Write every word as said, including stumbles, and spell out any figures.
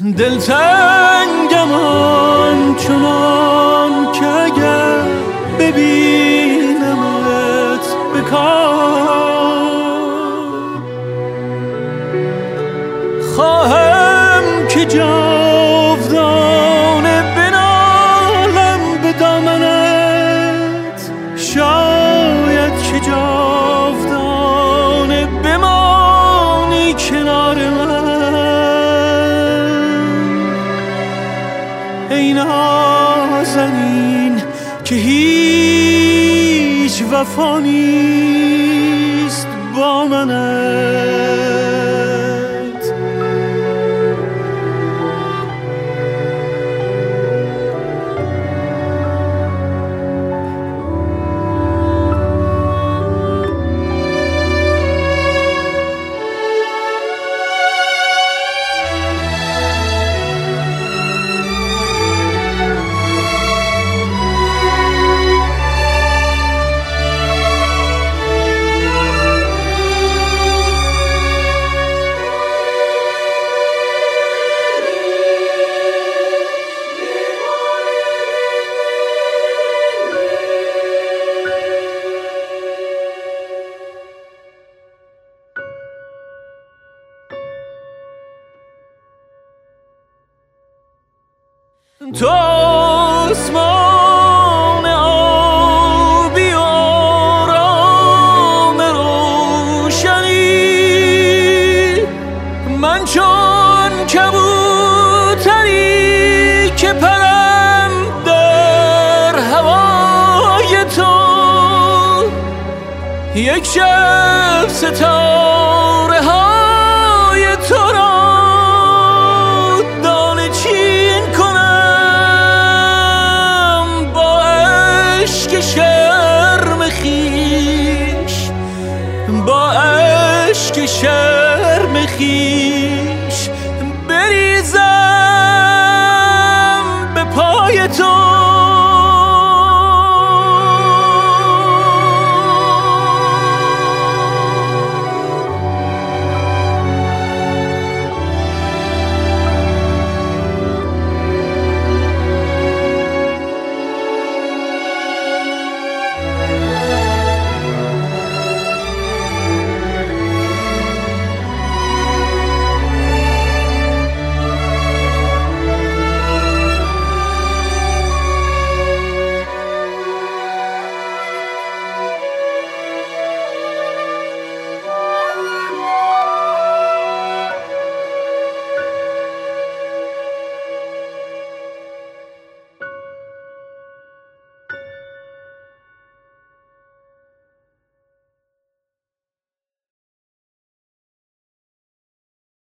دلتنگم آنچنان که اگر ببینمت بکار خواهم که جاودانه بنالم به دامنت، شاید که جاودانه بمانی کنار من. ای نازنین که هیچ وفا نیست با منت. تو آسمان آبی و آرام روشنی، من چون کبوتری که پرم در هوای تو. یک شب ستاره های تو را دانه چین کنم با عشق شرم خیش، با عشق شرم خیش.